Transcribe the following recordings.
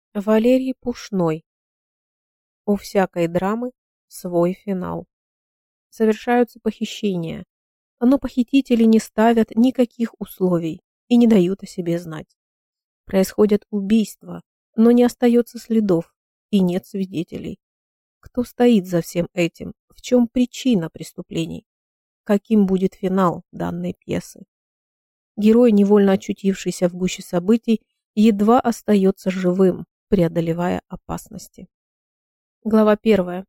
Валерий Пушной. У всякой драмы свой финал. Совершаются похищения, но похитители не ставят никаких условий и не дают о себе знать. Происходят убийства, но не остается следов и нет свидетелей. Кто стоит за всем этим? В чем причина преступлений? Каким будет финал данной пьесы? Герой, невольно очутившийся в гуще событий, едва остается живым, преодолевая опасности. Глава 1.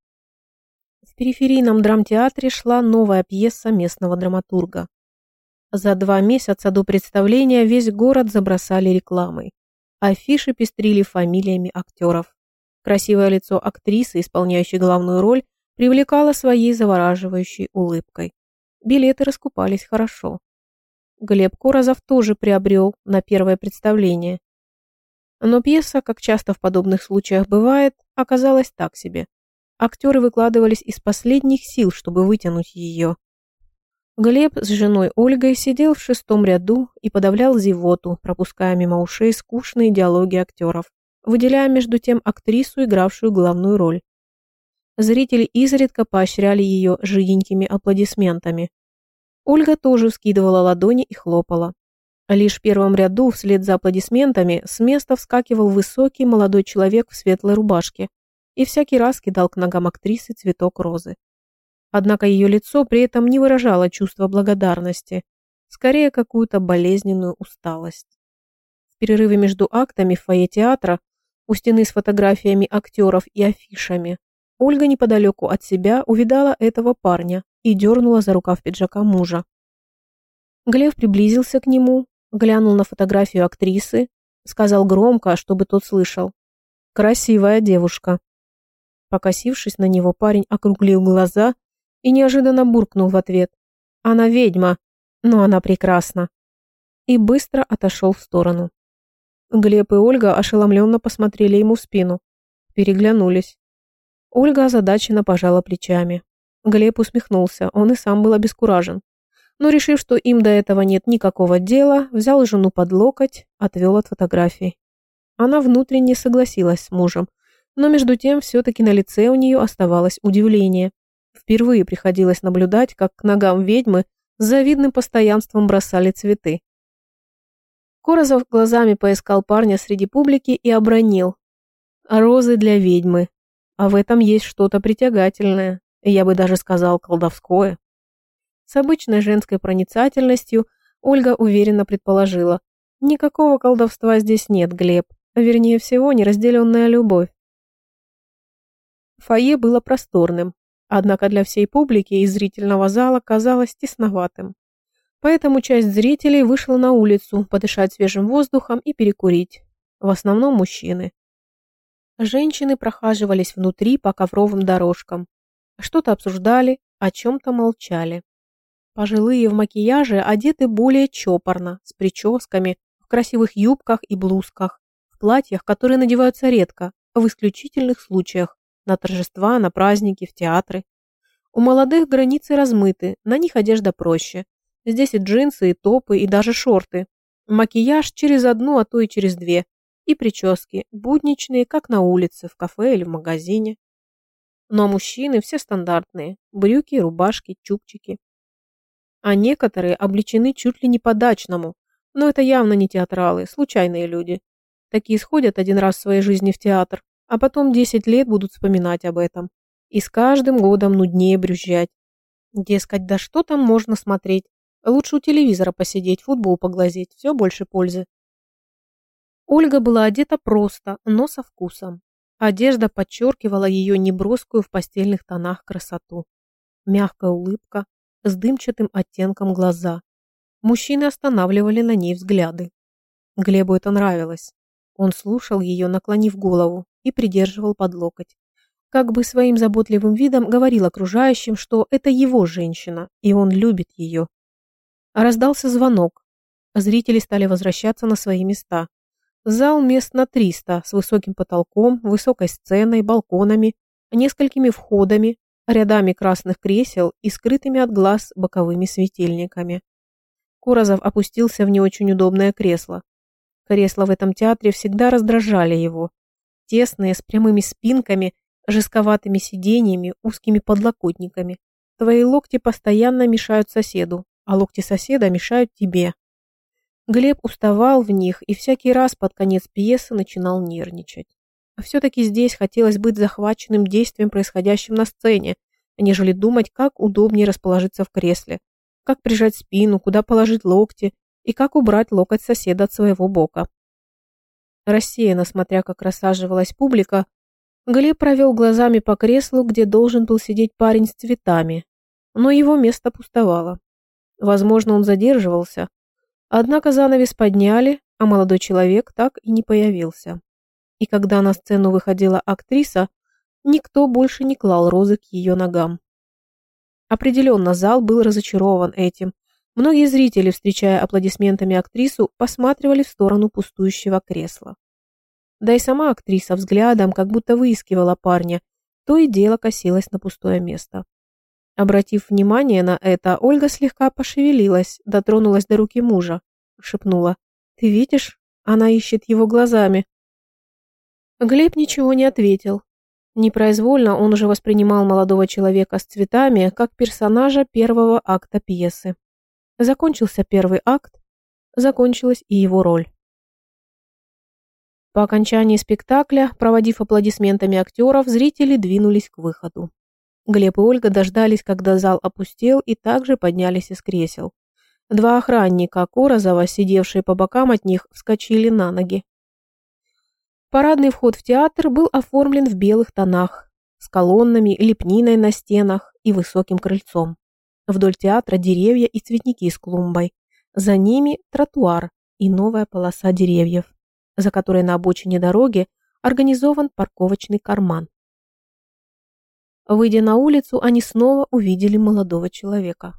В периферийном драмтеатре шла новая пьеса местного драматурга. За 2 месяца до представления весь город забросали рекламой. Афиши пестрили фамилиями актеров. Красивое лицо актрисы, исполняющей главную роль, привлекало своей завораживающей улыбкой. Билеты раскупались хорошо. Глеб Корозов тоже приобрел на первое представление. Но пьеса, как часто в подобных случаях бывает, оказалась так себе. Актеры выкладывались из последних сил, чтобы вытянуть ее. Глеб с женой Ольгой сидел в 6-м ряду и подавлял зевоту, пропуская мимо ушей скучные диалоги актеров, выделяя между тем актрису, игравшую главную роль. Зрители изредка поощряли ее жиденькими аплодисментами. Ольга тоже вскидывала ладони и хлопала. Лишь в 1-м ряду, вслед за аплодисментами, с места вскакивал высокий молодой человек в светлой рубашке и всякий раз кидал к ногам актрисы цветок розы. Однако ее лицо при этом не выражало чувства благодарности, скорее какую-то болезненную усталость. В перерыве между актами в фойе театра, у стены с фотографиями актеров и афишами, Ольга неподалеку от себя увидала этого парня и дернула за рукав пиджака мужа. Глеб приблизился к нему, глянул на фотографию актрисы, сказал громко, чтобы тот слышал: «Красивая девушка». Покосившись на него, парень округлил глаза и неожиданно буркнул в ответ: «Она ведьма, но она прекрасна», и быстро отошел в сторону. Глеб и Ольга ошеломленно посмотрели ему в спину, переглянулись. Ольга озадаченно пожала плечами. Глеб усмехнулся, он и сам был обескуражен. Но, решив, что им до этого нет никакого дела, взял жену под локоть, отвел от фотографий. Она внутренне согласилась с мужем, но между тем все-таки на лице у нее оставалось удивление. Впервые приходилось наблюдать, как к ногам ведьмы с завидным постоянством бросали цветы. Корозов глазами поискал парня среди публики и обронил: «Розы для ведьмы. А в этом есть что-то притягательное, я бы даже сказал, колдовское». С обычной женской проницательностью Ольга уверенно предположила: «Никакого колдовства здесь нет, Глеб, вернее всего, неразделенная любовь». Фойе было просторным, однако для всей публики из зрительного зала казалось тесноватым. Поэтому часть зрителей вышла на улицу подышать свежим воздухом и перекурить. В основном мужчины. Женщины прохаживались внутри по ковровым дорожкам. Что-то обсуждали, о чем-то молчали. Пожилые в макияже одеты более чопорно, с прическами, в красивых юбках и блузках, в платьях, которые надеваются редко, в исключительных случаях, на торжества, на праздники, в театры. У молодых границы размыты, на них одежда проще. Здесь и джинсы, и топы, и даже шорты. Макияж через одну, а то и через 2. И прически, будничные, как на улице, в кафе или в магазине. Но мужчины все стандартные. Брюки, рубашки, чубчики. А некоторые облечены чуть ли не по-дачному. Но это явно не театралы, случайные люди. Такие сходят один раз в своей жизни в театр, а потом 10 лет будут вспоминать об этом. И с каждым годом нуднее брюзжать. Дескать, да что там можно смотреть? Лучше у телевизора посидеть, футбол поглазеть, все больше пользы. Ольга была одета просто, но со вкусом. Одежда подчеркивала ее неброскую в постельных тонах красоту. Мягкая улыбка, с дымчатым оттенком глаза. Мужчины останавливали на ней взгляды. Глебу это нравилось. Он слушал ее, наклонив голову, и придерживал под локоть. Как бы своим заботливым видом говорил окружающим, что это его женщина, и он любит ее. Раздался звонок. Зрители стали возвращаться на свои места. Зал мест на 300, с высоким потолком, высокой сценой, балконами, несколькими входами, рядами красных кресел и скрытыми от глаз боковыми светильниками. Корозов опустился в не очень удобное кресло. Кресла в этом театре всегда раздражали его. тесные, с прямыми спинками, жестковатыми сиденьями, узкими подлокотниками. Твои локти постоянно мешают соседу, а локти соседа мешают тебе. Глеб уставал в них и всякий раз под конец пьесы начинал нервничать. А все-таки здесь хотелось быть захваченным действием, происходящим на сцене, нежели думать, как удобнее расположиться в кресле, как прижать спину, куда положить локти и как убрать локоть соседа от своего бока. Рассеянно смотря, как рассаживалась публика, Глеб провел глазами по креслу, где должен был сидеть парень с цветами, но его место пустовало. Возможно, он задерживался, однако занавес подняли, а молодой человек так и не появился. И когда на сцену выходила актриса, никто больше не клал розы к ее ногам. Определенно, зал был разочарован этим. Многие зрители, встречая аплодисментами актрису, посматривали в сторону пустующего кресла. Да и сама актриса взглядом как будто выискивала парня, то и дело косилась на пустое место. Обратив внимание на это, Ольга слегка пошевелилась, дотронулась до руки мужа, шепнула: «Ты видишь? Она ищет его глазами». Глеб ничего не ответил. Непроизвольно он уже воспринимал молодого человека с цветами как персонажа первого акта пьесы. Закончился первый акт, закончилась и его роль. По окончании спектакля, проводив аплодисментами актеров, зрители двинулись к выходу. Глеб и Ольга дождались, когда зал опустел, и также поднялись из кресел. Два охранника Корозова, сидевшие по бокам от них, вскочили на ноги. Парадный вход в театр был оформлен в белых тонах, с колоннами, лепниной на стенах и высоким крыльцом. Вдоль театра деревья и цветники с клумбой. За ними тротуар и новая полоса деревьев, за которой на обочине дороги организован парковочный карман. Выйдя на улицу, они снова увидели молодого человека.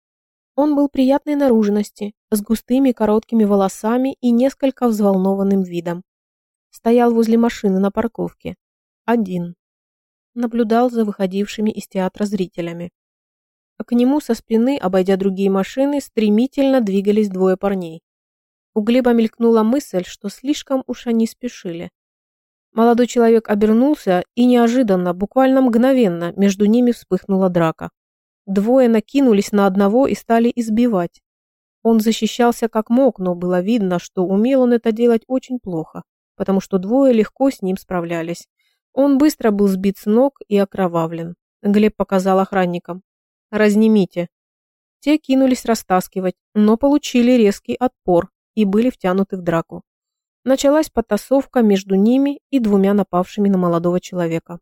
Он был приятной наружности, с густыми короткими волосами и несколько взволнованным видом. Стоял возле машины на парковке. Один. Наблюдал за выходившими из театра зрителями. К нему со спины, обойдя другие машины, стремительно двигались двое парней. У Глеба мелькнула мысль, что слишком уж они спешили. Молодой человек обернулся, и неожиданно, буквально мгновенно, между ними вспыхнула драка. Двое накинулись на одного и стали избивать. Он защищался как мог, но было видно, что умел он это делать очень плохо, потому что двое легко с ним справлялись. Он быстро был сбит с ног и окровавлен. Глеб показал охранникам: «Разнимите». Те кинулись растаскивать, но получили резкий отпор и были втянуты в драку. Началась потасовка между ними и двумя напавшими на молодого человека.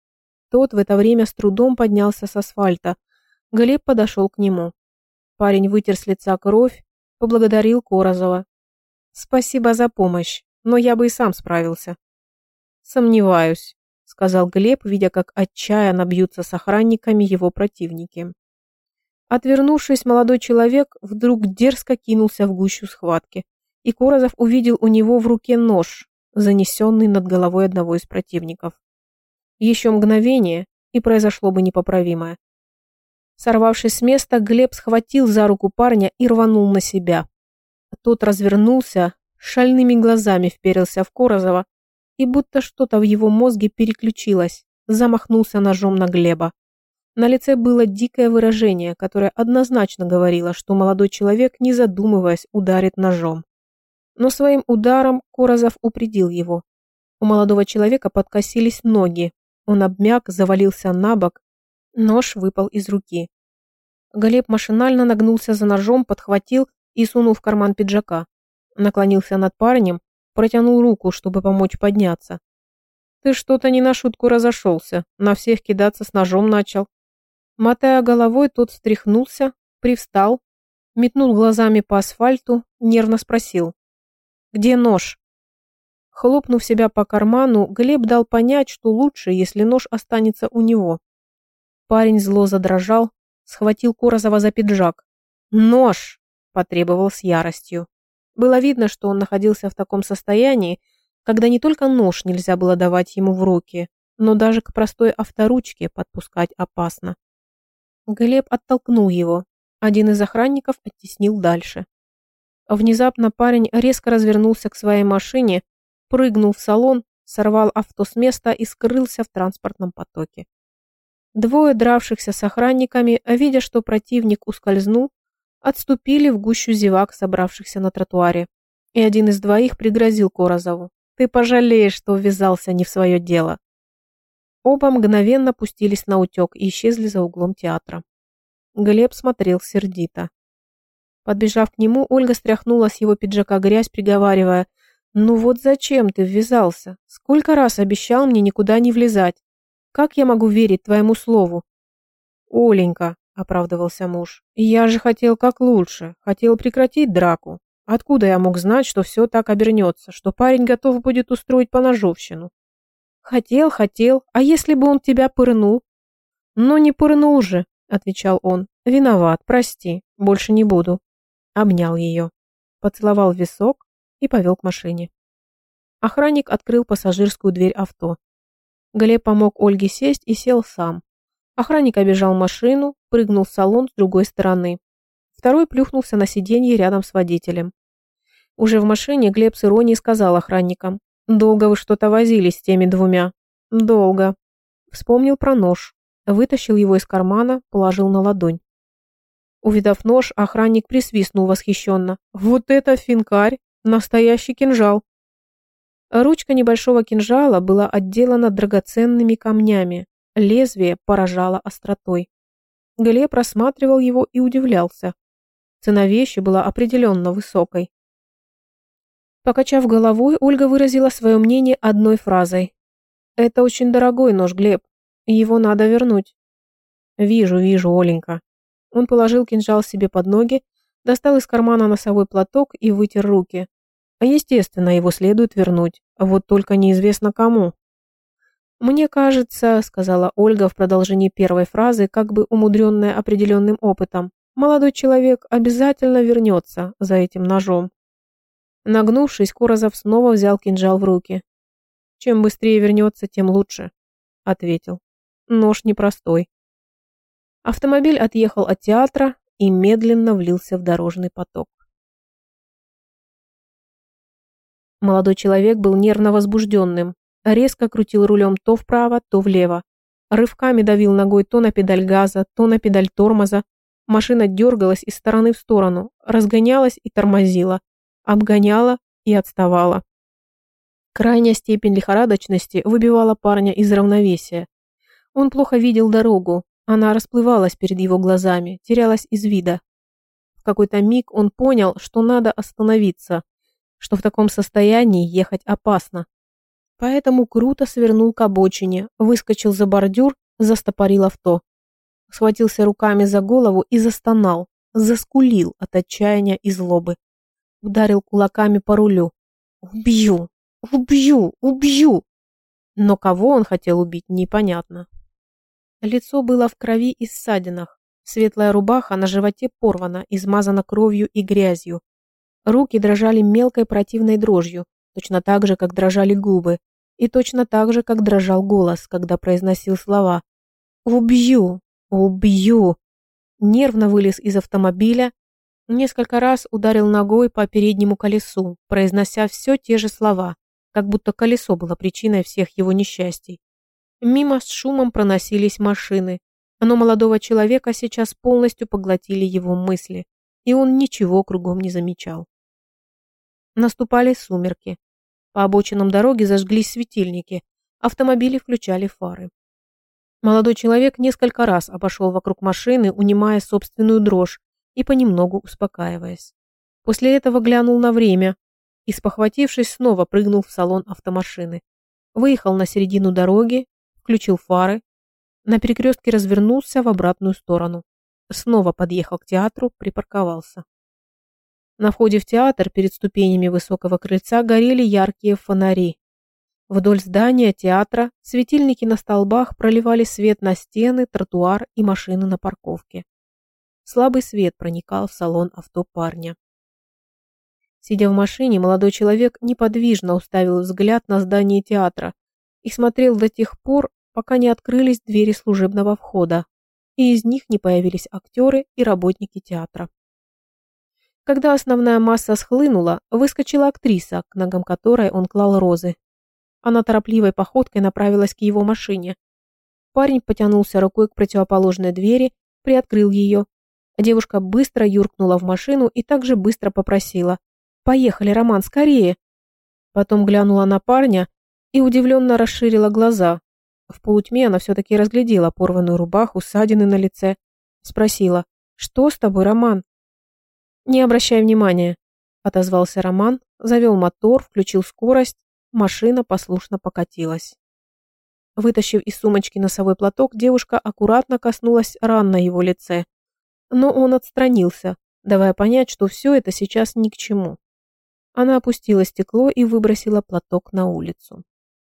Тот в это время с трудом поднялся с асфальта. Глеб подошел к нему. Парень вытер с лица кровь, поблагодарил Корозова. «Спасибо за помощь, но я бы и сам справился». «Сомневаюсь», — сказал Глеб, видя, как отчаянно бьются с охранниками его противники. Отвернувшись, молодой человек вдруг дерзко кинулся в гущу схватки, и Корозов увидел у него в руке нож, занесенный над головой одного из противников. Еще мгновение, и произошло бы непоправимое. Сорвавшись с места, Глеб схватил за руку парня и рванул на себя. Тот развернулся, шальными глазами вперился в Корозова, и будто что-то в его мозге переключилось, замахнулся ножом на Глеба. На лице было дикое выражение, которое однозначно говорило, что молодой человек, не задумываясь, ударит ножом. Но своим ударом Корозов упредил его. У молодого человека подкосились ноги. Он обмяк, завалился на бок. Нож выпал из руки. Глеб машинально нагнулся за ножом, подхватил и сунул в карман пиджака. Наклонился над парнем, протянул руку, чтобы помочь подняться. «Ты что-то не на шутку разошелся, на всех кидаться с ножом начал». Мотая головой, тот встряхнулся, привстал, метнул глазами по асфальту, нервно спросил: «Где нож?» Хлопнув себя по карману, Глеб дал понять, что лучше, если нож останется у него. Парень зло задрожал, схватил Корозова за пиджак. «Нож!» – потребовал с яростью. Было видно, что он находился в таком состоянии, когда не только нож нельзя было давать ему в руки, но даже к простой авторучке подпускать опасно. Глеб оттолкнул его. Один из охранников оттеснил дальше. Внезапно парень резко развернулся к своей машине, прыгнул в салон сорвал авто с места и скрылся в транспортном потоке. Двое дравшихся с охранниками, видя, что противник ускользнул, отступили в гущу зевак, собравшихся на тротуаре. И один из двоих пригрозил Корозову: «Ты пожалеешь, что ввязался не в свое дело». Оба мгновенно пустились на утек и исчезли за углом театра. Глеб смотрел сердито. Подбежав к нему, Ольга стряхнула с его пиджака грязь, приговаривая: «Ну вот зачем ты ввязался? Сколько раз обещал мне никуда не влезать? Как я могу верить твоему слову?» «Оленька», — оправдывался муж, — «я же хотел как лучше, хотел прекратить драку. Откуда я мог знать, что все так обернется, что парень готов будет устроить поножовщину?» «Хотел, а если бы он тебя пырнул?» «Но не пырнул же», — отвечал он. «Виноват, прости, больше не буду». Обнял ее, поцеловал в висок и повел к машине. Охранник открыл пассажирскую дверь авто. Глеб помог Ольге сесть и сел сам. Охранник обежал машину, прыгнул в салон с другой стороны. Второй плюхнулся на сиденье рядом с водителем. Уже в машине Глеб с иронией сказал охранникам: «Долго вы что-то возились с теми двумя?» «Долго». Вспомнил про нож, вытащил его из кармана, положил на ладонь. Увидав нож, охранник присвистнул восхищенно: «Вот это финкарь! Настоящий кинжал!» Ручка небольшого кинжала была отделана драгоценными камнями, лезвие поражало остротой. Глеб рассматривал его и удивлялся. Цена вещи была определенно высокой. Покачав головой, Ольга выразила свое мнение одной фразой: «Это очень дорогой нож, Глеб. Его надо вернуть». «Вижу, Оленька». Он положил кинжал себе под ноги, достал из кармана носовой платок и вытер руки. Естественно, его следует вернуть, вот только неизвестно кому. «Мне кажется», — сказала Ольга в продолжении первой фразы, как бы умудренная определенным опытом, «молодой человек обязательно вернется за этим ножом». Нагнувшись, Корозов снова взял кинжал в руки. «Чем быстрее вернется, тем лучше», — ответил. «Нож непростой». Автомобиль отъехал от театра и медленно влился в дорожный поток. Молодой человек был нервно возбужденным, резко крутил рулем то вправо, то влево, рывками давил ногой то на педаль газа, то на педаль тормоза. Машина дергалась из стороны в сторону, разгонялась и тормозила, обгоняла и отставала. Крайняя степень лихорадочности выбивала парня из равновесия. Он плохо видел дорогу, она расплывалась перед его глазами, терялась из вида. В какой-то миг он понял, что надо остановиться, что в таком состоянии ехать опасно. Поэтому круто свернул к обочине, выскочил за бордюр, застопорил авто. Схватился руками за голову и застонал, заскулил от отчаяния и злобы. Ударил кулаками по рулю. «Убью! Убью! Убью!» Но кого он хотел убить, непонятно. Лицо было в крови и ссадинах. Светлая рубаха на животе порвана, измазана кровью и грязью. Руки дрожали мелкой противной дрожью, точно так же, как дрожали губы, и точно так же, как дрожал голос, когда произносил слова. «Убью! Убью!» Нервно вылез из автомобиля, несколько раз ударил ногой по переднему колесу, произнося все те же слова, как будто колесо было причиной всех его несчастий. Мимо с шумом проносились машины, но молодого человека сейчас полностью поглотили его мысли, и он ничего кругом не замечал. Наступали сумерки. По обочинам дороги зажглись светильники, автомобили включали фары. Молодой человек несколько раз обошел вокруг машины, унимая собственную дрожь и понемногу успокаиваясь. После этого глянул на время и, спохватившись, снова прыгнул в салон автомашины. Выехал на середину дороги, включил фары, на перекрестке развернулся в обратную сторону. Снова подъехал к театру, припарковался. На входе в театр перед ступенями высокого крыльца горели яркие фонари. Вдоль здания театра светильники на столбах проливали свет на стены, тротуар и машины на парковке. Слабый свет проникал в салон авто парня. Сидя в машине, молодой человек неподвижно уставил взгляд на здание театра и смотрел до тех пор, пока не открылись двери служебного входа, и из них не появились актеры и работники театра. Когда основная масса схлынула, выскочила актриса, к ногам которой он клал розы. Она торопливой походкой направилась к его машине. Парень потянулся рукой к противоположной двери, приоткрыл ее. Девушка быстро юркнула в машину и также быстро попросила: «Поехали, Роман, скорее!» Потом глянула на парня и удивленно расширила глаза. В полутьме она все-таки разглядела порванную рубаху, ссадины на лице. Спросила: «Что с тобой, Роман?» «Не обращай внимания», — отозвался Роман, завел мотор, включил скорость, машина послушно покатилась. Вытащив из сумочки носовой платок, девушка аккуратно коснулась ран на его лице. Но он отстранился, давая понять, что все это сейчас ни к чему. Она опустила стекло и выбросила платок на улицу.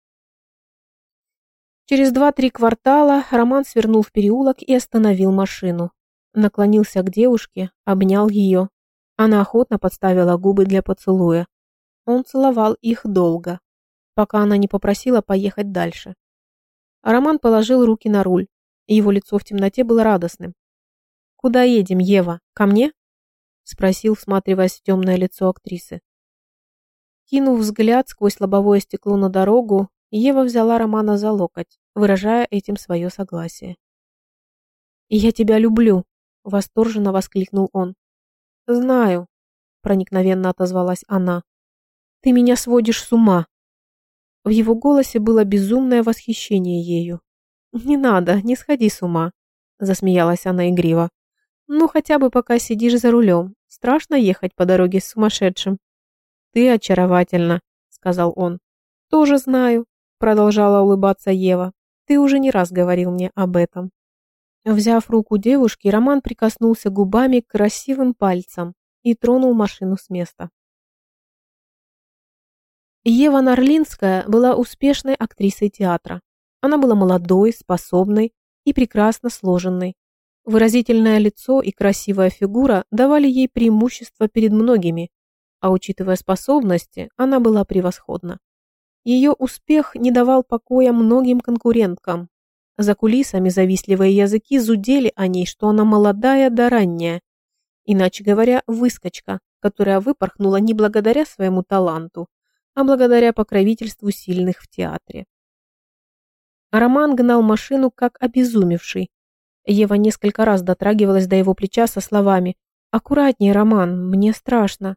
Через 2-3 квартала Роман свернул в переулок и остановил машину. Наклонился к девушке, обнял ее. Она охотно подставила губы для поцелуя. Он целовал их долго, пока она не попросила поехать дальше. Роман положил руки на руль, и его лицо в темноте было радостным. «Куда едем, Ева? Ко мне?» — спросил, всматриваясь в темное лицо актрисы. Кинув взгляд сквозь лобовое стекло на дорогу, Ева взяла Романа за локоть, выражая этим свое согласие. «Я тебя люблю!» — восторженно воскликнул он. «Знаю», — проникновенно отозвалась она. «Ты меня сводишь с ума». В его голосе было безумное восхищение ею. «Не надо, не сходи с ума», — засмеялась она игриво. «Ну, хотя бы пока сидишь за рулем. Страшно ехать по дороге с сумасшедшим». «Ты очаровательна», — сказал он. «Тоже знаю», — продолжала улыбаться Ева. «Ты уже не раз говорил мне об этом». Взяв руку девушки, Роман прикоснулся губами к красивым пальцам и тронул машину с места. Ева Нарлинская была успешной актрисой театра. Она была молодой, способной и прекрасно сложенной. Выразительное лицо и красивая фигура давали ей преимущество перед многими, а учитывая способности, она была превосходна. Ее успех не давал покоя многим конкуренткам. За кулисами завистливые языки зудели о ней, что она молодая да ранняя, иначе говоря, выскочка, которая выпорхнула не благодаря своему таланту, а благодаря покровительству сильных в театре. Роман гнал машину как обезумевший. Ева несколько раз дотрагивалась до его плеча со словами: «Аккуратнее, Роман, мне страшно».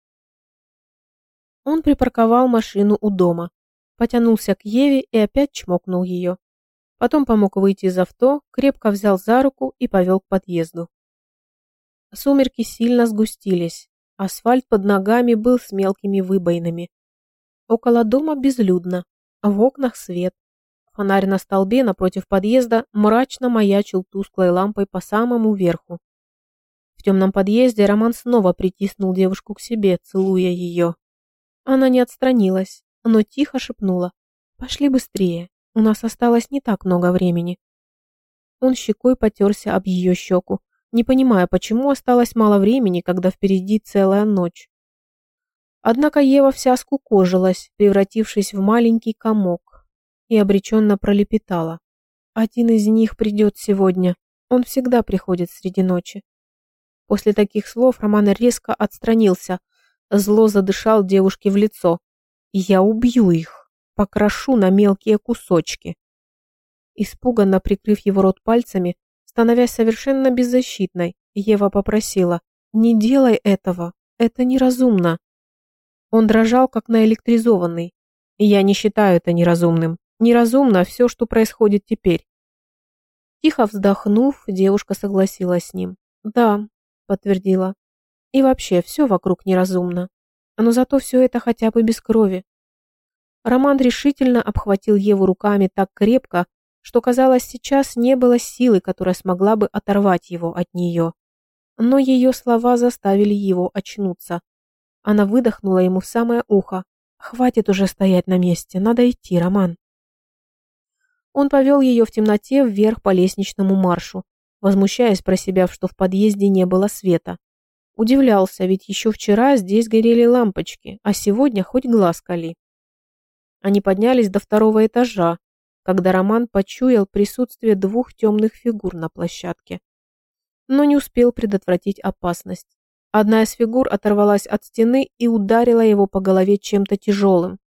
Он припарковал машину у дома, потянулся к Еве и опять чмокнул ее. Потом помог выйти из авто, крепко взял за руку и повел к подъезду. Сумерки сильно сгустились, асфальт под ногами был с мелкими выбоинами. Около дома безлюдно, а в окнах свет. Фонарь на столбе напротив подъезда мрачно маячил тусклой лампой по самому верху. В темном подъезде Роман снова притиснул девушку к себе, целуя ее. Она не отстранилась, но тихо шепнула: «Пошли быстрее, у нас осталось не так много времени». Он щекой потерся об ее щеку, не понимая, почему осталось мало времени, когда впереди целая ночь. Однако Ева вся скукожилась, превратившись в маленький комок, и обреченно пролепетала: «Один из них придет сегодня, он всегда приходит среди ночи». После таких слов Роман резко отстранился, зло задышал девушке в лицо: «Я убью их, покрошу на мелкие кусочки». Испуганно прикрыв его рот пальцами, становясь совершенно беззащитной, Ева попросила: «Не делай этого, это неразумно». Он дрожал, как наэлектризованный. «Я не считаю это неразумным. Неразумно все, что происходит теперь». Тихо вздохнув, девушка согласилась с ним. «Да», — подтвердила. «И вообще, все вокруг неразумно. Но зато все это хотя бы без крови». Роман решительно обхватил Еву руками так крепко, что, казалось, сейчас не было силы, которая смогла бы оторвать его от нее. Но ее слова заставили его очнуться. Она выдохнула ему в самое ухо: «Хватит уже стоять на месте, надо идти, Роман». Он повел ее в темноте вверх по лестничному маршу, возмущаясь про себя, что в подъезде не было света. Удивлялся, ведь еще вчера здесь горели лампочки, а сегодня хоть глаз кали. Они поднялись до 2-го этажа, когда Роман почуял присутствие 2 темных фигур на площадке. Но не успел предотвратить опасность. Одна из фигур оторвалась от стены и ударила его по голове чем-то тяжелым.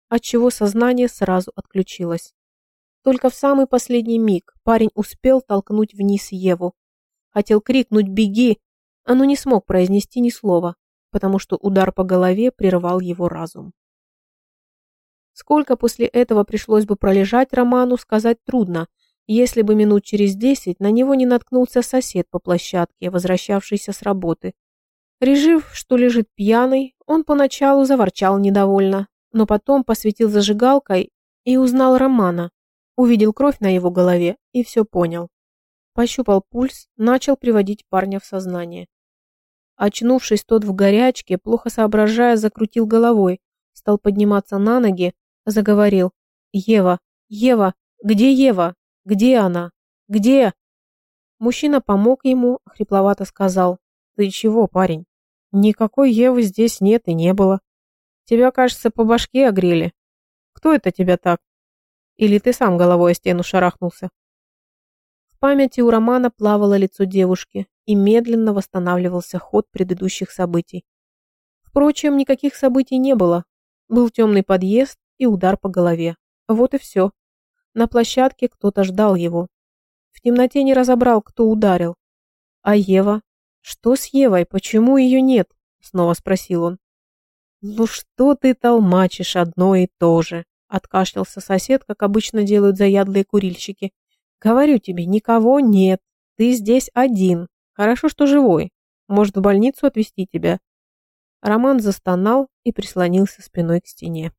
отчего сознание сразу отключилось. Только в самый последний миг парень успел толкнуть вниз Еву. Хотел крикнуть «Беги!», но не смог произнести ни слова, потому что удар по голове прервал его разум. Сколько после этого пришлось бы пролежать Роману, сказать трудно, если бы минут через 10 на него не наткнулся сосед по площадке, возвращавшийся с работы. Решив, что лежит пьяный, он поначалу заворчал недовольно, но потом посветил зажигалкой и узнал Романа, увидел кровь на его голове и все понял. Пощупал пульс, начал приводить парня в сознание. Очнувшись, тот в горячке, плохо соображая, закрутил головой, стал подниматься на ноги, заговорил: «Ева, Ева, где Ева? Где она? Где?» Мужчина помог ему, хрипловато сказал: «Ты чего, парень? Никакой Евы здесь нет и не было. Тебя, кажется, по башке огрели. Кто это тебя так? Или ты сам головой о стену шарахнулся?» В памяти у Романа плавало лицо девушки, и медленно восстанавливался ход предыдущих событий. Впрочем, никаких событий не было. Был темный подъезд и удар по голове. Вот и все. На площадке кто-то ждал его. В темноте не разобрал, кто ударил. А Ева? Что с Евой? Почему ее нет? Снова спросил он. «Ну что ты толмачишь одно и то же?» Откашлялся сосед, как обычно делают заядлые курильщики. «Говорю тебе, никого нет. Ты здесь один. Хорошо, что живой. Может, в больницу отвезти тебя?» Роман застонал и прислонился спиной к стене.